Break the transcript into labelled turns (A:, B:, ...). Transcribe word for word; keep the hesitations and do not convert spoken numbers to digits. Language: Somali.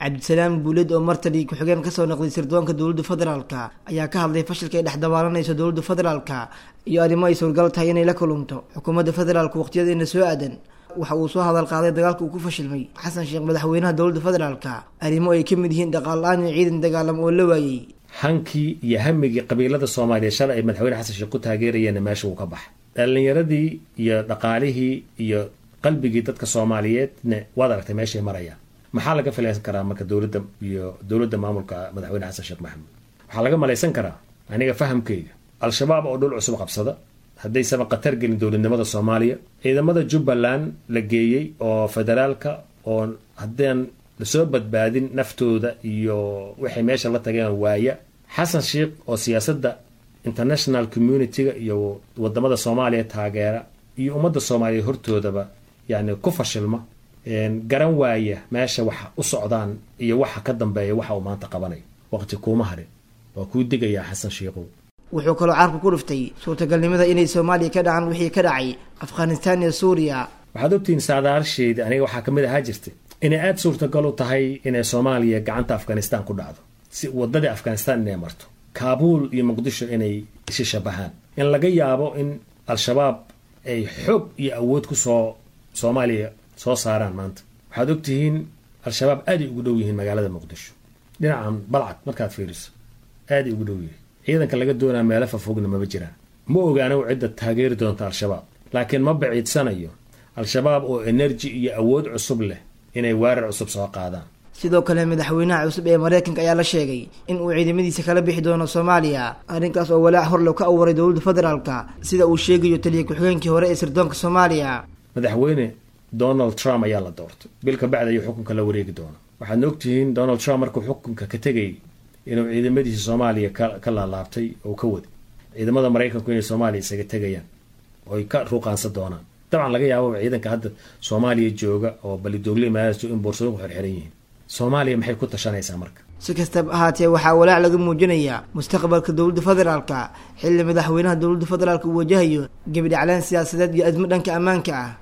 A: cabdisalaam buulid oo martali ku-xigeen kasoo noqday sirdoonka dowladda federaalka ayaa ka hadlay fashilka ay dhex dabaalanayso dowladda federaalka iyo arrimo ay suurgal tahay inay la kulunto xukuumadda federaalka waqtiyadeena soo aadan. waxa uu soo hadal qaaday dagaalka uu ku fashilmay xasan sheekh madaxweynaha dowladda federaalka, arrimo ay ka mid yihiin dhaqaale la'aan iyo ciidan dagaalam oo la waayay.
B: hankii iyo hamigii qabiilada Soomaaliya shalay ay madaxweyne xasan sheekh ku taageerayeen meesha uu ka baxay. dhalinyaradii iyo dhaqaalihii iyo qalbigii dadka Soomaaliyeedna wada aragtay meesha ay marayaan. maxaa laga filaysan karaa marka dowladda iyo dowladda maamulka madaxweyne xasan sheekh maxamed? waxaa laga malaysan karaa aniga fahamkayga al-shabaab oo dhul cusub qabsada hadday sama qatar gelin dowladnimada Soomaaliya, ciidamada Jubbaland la geeyay oo federaalka oo haddaan lasoo badbaadin naftooda iyo waxay meesha la tageen waaya. xasan sheekh oo siyaasadda international community-ga iyo wadamada Soomaaliya taageera iyo ummadda Soomaaliya hortoodaba yani ku fashilma garan waaya meesha waxa u socdaan iyo waxa ka dambeeya waxa uu maanta qabanay. waqti kuma harin waa ku digaya xasan sheekh.
A: wuxuu kaloo carabka ku dhuftay suurtagalnimada inay Soomaaliya ka dhacaan wixii ka dhacay Afghanistan iyo Suuriya.
B: waxaad ogtiin saadaarshayda aniga waxaa kamid ahaa jirtay inay aad suurtagal u tahay inay Soomaaliya gacanta Afghanistan ku dhacdo si wadada Afghanistan inay marto Kaabul iyo Muqdisho inay isu shabahaan, in laga yaabo in al-shabaab ay xoog iyo awood ku soo Soomaaliya soo saaraan maanta. waxaad ogtihiin al-shabaab aad ugu dhow yihiin magaalada Muqdisho dhinacan balcad markaad fiiriso aad ugu dhow yihiin. ciidanka laga doonaa meelo fafogna ma jiraan. ma ogaana cidda taageeri doonta al-shabaab, laakiin ma baciidsanayo al-shabaab oo energy iyo awood cusub leh inay weerar cusub soo qaadaan.
A: sidoo kale madaxweynaha cusub ee Mareykanka ayaa la sheegay in uu ciidamadiisa kala bixi doono Soomaaliya, arrinkaas oo walaac hor loo ka abuuray dowladda federaalka sida uu sheegayo taliye ku-xigeenkii hore ee sirdoonka Soomaaliya.
B: madaxweyne Donald Trump ayaa la doortay bil ka bacda ayuu xukunka la wareegi doona. waxaad ogtihiin Donald Trump markuu xukunka ka tagay inuu ciidamadiisa Soomaaliya ka laalaabtay oo ka wadi ciidamada Mareykanku inay Soomaaliya isaga tagayaan oo ay ka ruuqaansan doonaan. dabcan laga yaabo ciidanka hadda Soomaaliya jooga oo balidoogle maasto in boorsooyin ku xirxiran yihiin. Soomaaliya maxay ku tashanaysaa marka?
A: si kastaba ahaatee waxaa walaac laga muujinayaa mustaqbalka dowladda federaalka xilli madaxweynaha dowladda federaalka uu wajahayo gabadh caalan siyaasadeed iyo azmo dhanka ammaanka ah.